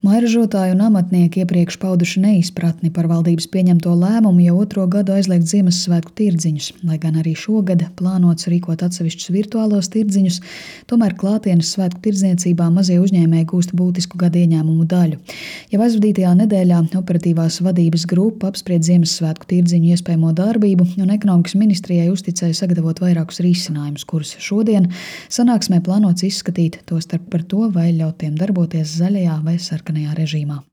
Mairažotāji un amatnieki iepriekš pauduši neizpratni par valdības pieņemto lēmumu jau otro gadu aizliegt Ziemassvētku tirdziņus. Lai gan arī šogad plānots rīkot atsevišķus virtuālos tirdziņus, tomēr klātienes svētku tirdzniecībā mazie uzņēmēji gūst būtisku gada ieņēmumu daļu. Jau aizvadītajā nedēļā operatīvās vadības grupa apspried Ziemassvētku tirdziņu iespējamo darbību un ekonomikas ministrijai uzticēja sagatavot vairākus risinājumus, kurus šodien sanāksmē plānots izskatīt, tostarp par to, vai ļaut tiem darboties zaļajā vai sarkanajā režīmā.